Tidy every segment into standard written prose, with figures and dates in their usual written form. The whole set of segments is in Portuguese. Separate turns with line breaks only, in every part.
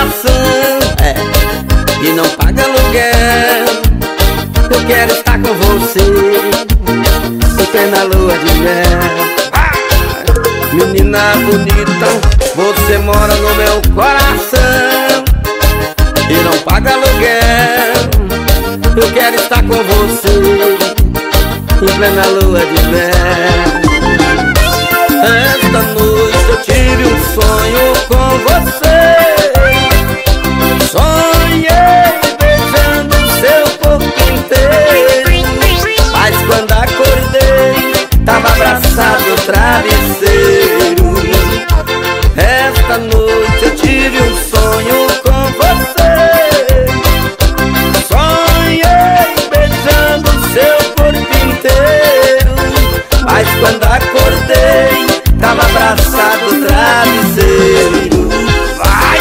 coração, e não paga aluguel. Eu quero estar com você em plena lua de mel. Menina bonita, você mora no meu coração e não paga aluguel. Eu quero estar com você em plena lua de mel. Esta noite eu tive um sonho com você. Sonhei beijando seu corpo inteiro, mas quando acordei tava abraçado no travesseiro. Esta noite eu tive um sonho com você. Sonhei beijando seu corpo inteiro, mas quando acordei tava abraçado no travesseiro. Vai!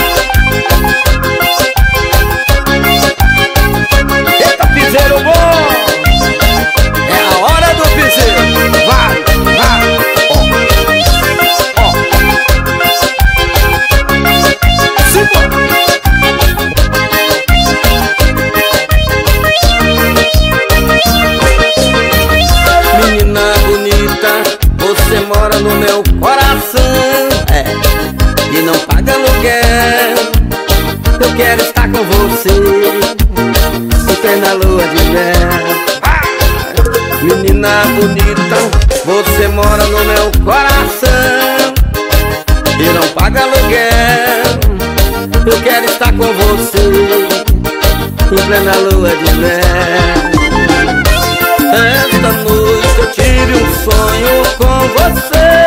Eita, piseiro bom! É a hora do piseiro. Vai, vai! Ó, ó! Simbora! Menina bonita, você mora no meu coração, e não paga aluguel. Eu quero estar com você em plena lua de mel. Menina bonita, você mora no meu coração e não paga aluguel. Eu quero estar com você em plena lua de mel. Esta noite eu tive um sonho com você.